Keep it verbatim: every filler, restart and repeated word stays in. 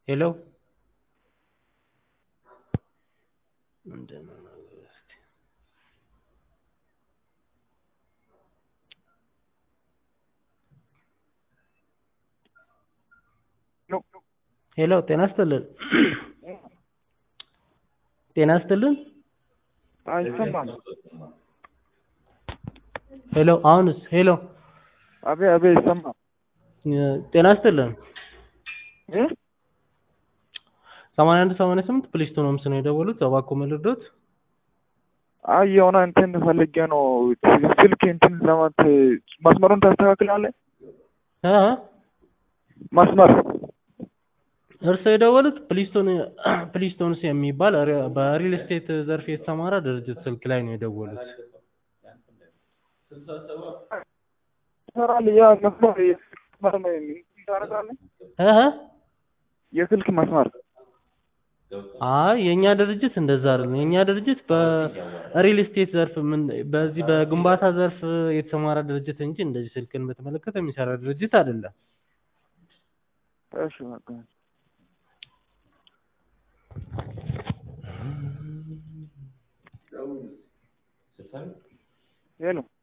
ሄሎ ምንድነው ነገር እስቲ ኖ ሄሎ ጤና ይስጥልን ጤና ይስጥልን አይሰማም ሄሎ አሁንስ ሄሎ አቤ አቤ ይሰማል ጤና ይስጥልን እ ሰማንያ አንድ ሰማንያ ስምንት ፕሊስቶን ነው የደወሉት እባክዎ መልዶት አይ የሆነ እንትን ፈልጌ ነው ስልክ እንትን ለማት መስመሩን ታስተካክላለህ እ መስመር እርሶ የደወሉት ፕሊስቶን ፕሊስቶንስ የሚባል በሪል ስቴት ዘርፍ የተሰማራ ድርጅት ስልክ ላይ ነው የደወሉት ሰራል ያ መስመር መስመር ነው ታረጋለህ እ የስልክ መስመር አይ የኛ ድርጅት እንደዛ አይደለም የኛ ድርጅት በሪል ስቴት ዘርፍ ምን በዚህ በግንባታ ዘርፍ የተሰማራ ድርጅት እንጂ እንደዚህ ስልክን በተመለከተ የሚሰራ ድርጅት አይደለም እሺ በቃ ሄሎ